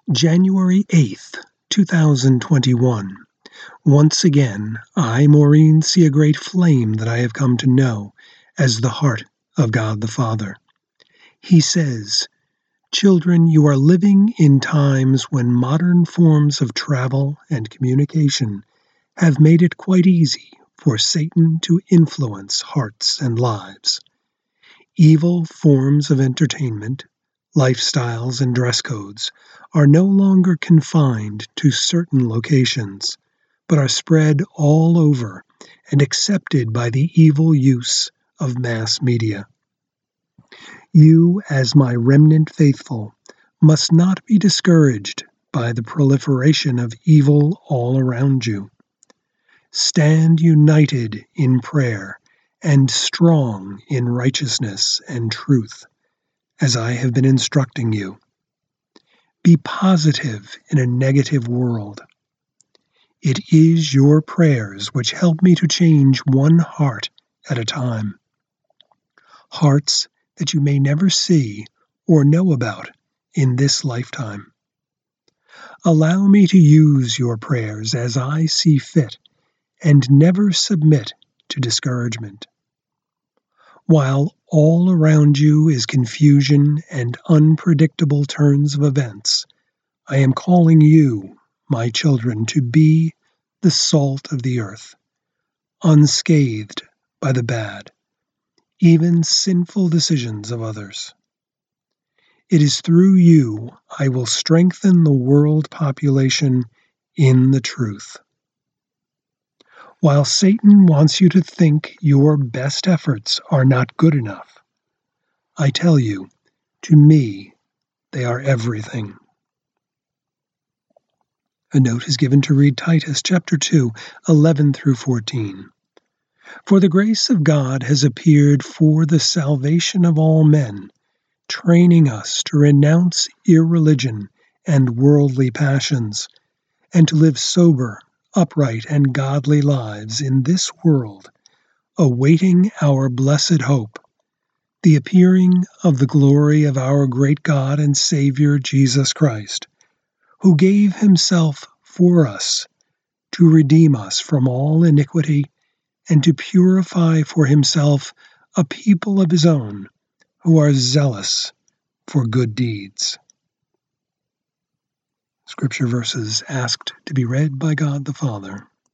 January 8th, 2021. Once again, I, Maureen, see a great flame that I have come to know as the heart of God the Father. He says, "Children, you are living in times when modern forms of travel and communication have made it quite easy for Satan to influence hearts and lives. Evil forms of entertainment, lifestyles, and dress codes are no longer confined to certain locations, but are spread all over and accepted by the evil use of mass media. You, as my remnant faithful, must not be discouraged by the proliferation of evil all around you. Stand united in prayer and strong in righteousness and truth, as I have been instructing you. Be positive in a negative world. It is your prayers which help me to change one heart at a time. Hearts that you may never see or know about in this lifetime. Allow me to use your prayers as I see fit and never submit to discouragement. While all around you is confusion and unpredictable turns of events, I am calling you, my children, to be the salt of the earth, unscathed by the bad, even sinful decisions of others. It is through you I will strengthen the world population in the truth. While Satan wants you to think your best efforts are not good enough, I tell you, to me, they are everything." A note is given to read Titus chapter 2, 11 through 14. "For the grace of God has appeared for the salvation of all men, training us to renounce irreligion and worldly passions, and to live sober, upright, and godly lives in this world, awaiting our blessed hope, the appearing of the glory of our great God and Savior Jesus Christ, who gave himself for us to redeem us from all iniquity and to purify for himself a people of his own who are zealous for good deeds." Scripture verses asked to be read by God the Father.